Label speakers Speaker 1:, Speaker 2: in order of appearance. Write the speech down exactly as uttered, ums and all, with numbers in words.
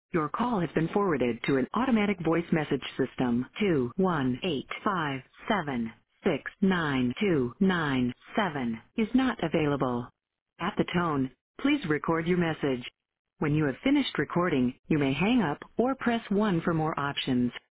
Speaker 1: Your call has been forwarded to an automatic voice message system. two one eight five seven six nine two nine seven is not available. At the tone, please record your message. When you have finished recording, you may hang up or press one for more options.